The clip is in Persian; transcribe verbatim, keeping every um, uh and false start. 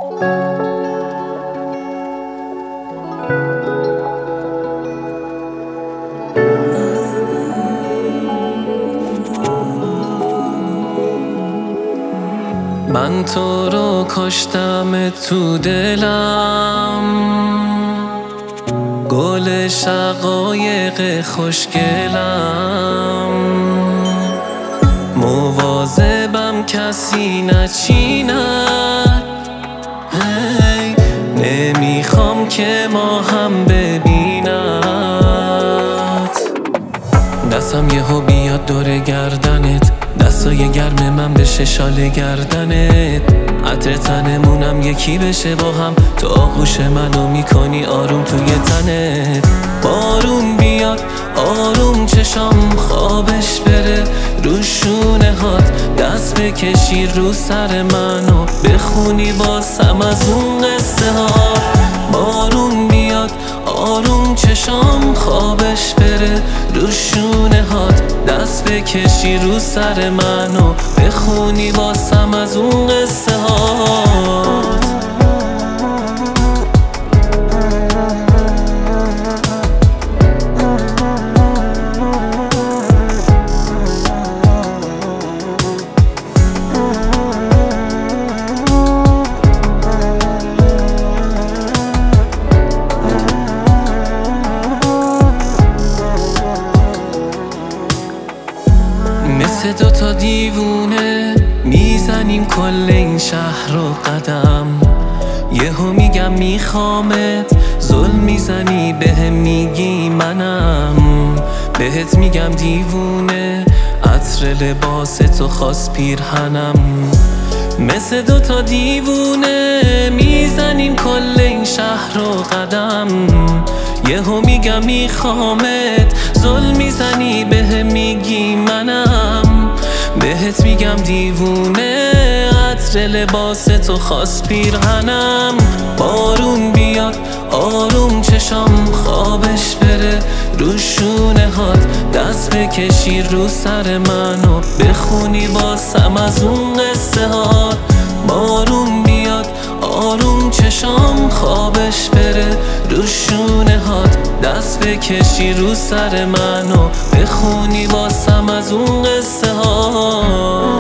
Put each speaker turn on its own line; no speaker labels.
من تو رو کشتم تو دلم، گل شقایق خوشگلم، مواظبم کسی نچیند، هی نمیخوام که ما هم ببیند. دستم یهو بیاد دور گردنت، دستای گرم من بشه شال گردنت، عطر تنمونم یکی بشه با هم، تو آغوش منو میکنی آروم توی تنت. بارون بیاد آروم چشام خوابش بره، رو شونه هات دست بکشی رو سر منو بخونی واسم از اون قصه ها. بارون بیاد آروم چشام خوابش بره، رو شونه هات دست بکشی رو سر منو بخونی واسم از اون قصه هات. مثل دوتا دیوونه میزنیم کل این شهر رو قدم، یهو میگم میخوامت، ظلم میزنی بهم میگی منم، بهت میگم دیوونه، عطر لباس تو خاص پیرهنم. مثل دوتا دیوونه میزنیم کل این شهر رو قدم، یهو میگم میخوامت، ظلم میزنی بهم میگی منم، بهت میگم دیوونه، عطر لباس تو خاص پیرهنم. بارون بیاد آروم چشام خوابش بره، رو شونه هات دست بکشی رو سر منو بخونی واسم از اون قصه هات. بارون بیاد آروم چشام خوابش بره، رو شونه هات دست بکشی رو سر منو بخونی واسم از اون قصه ها.